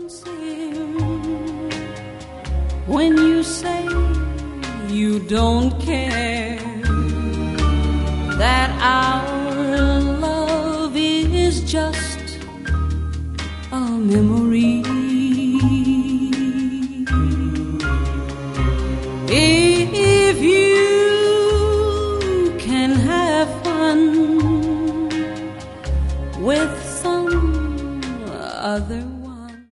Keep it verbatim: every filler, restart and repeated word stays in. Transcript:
sincere when you say you don't care that our love is just a memory. If you can have fun with some other